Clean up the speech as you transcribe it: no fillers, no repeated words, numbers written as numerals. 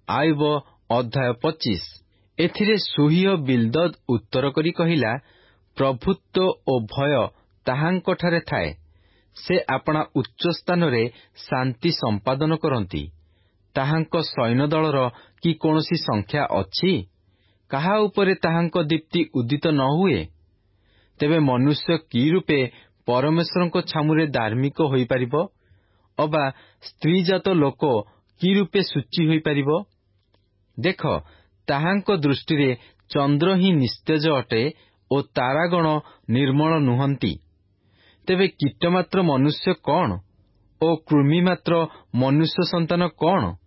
ଆଇବ ଅଧ୍ୟାୟ 25। ଏଥିରେ ସୁହିୟ ବିଲ୍ଦଦ୍ ଉତ୍ତର କରି କହିଲା, ପ୍ରଭୁତ୍ୱ ଓ ଭୟ ତାହାଙ୍କଠାରେ ଥାଏ। ସେ ଆପଣା ଉଚ୍ଚ ସ୍ଥାନରେ ଶାନ୍ତି ସମ୍ପାଦନ କରନ୍ତି। ତାହାଙ୍କ ସୈନ୍ୟଦଳର କି କୌଣସି ସଂଖ୍ୟା ଅଛି? କାହା ଉପରେ ତାହାଙ୍କ ଦୀପ୍ତି ଉଦିତ ନ ହୁଏ? ତେବେ ମନୁଷ୍ୟ କି ରୂପେ ପରମେଶ୍ୱରଙ୍କ ଛାମୁରେ ଧାର୍ମିକ ହୋଇପାରିବ? ଅବା ସ୍ତ୍ରୀଜାତ ଲୋକ କି ରୂପେ ଶୁଚି ହୋଇପାରିବ? ଦେଖ, ତାହାଙ୍କ ଦୃଷ୍ଟିରେ ଚନ୍ଦ୍ର ହିଁ ନିସ୍ତେଜ ଅଟେ ଓ ତାରାଗଣ ନିର୍ମଳ ନୁହନ୍ତି। ତେବେ କୀଟମାତ୍ର ମନୁଷ୍ୟ କଣ ଓ କୃମିମାତ୍ର ମନୁଷ୍ୟ ସନ୍ତାନ କଣ?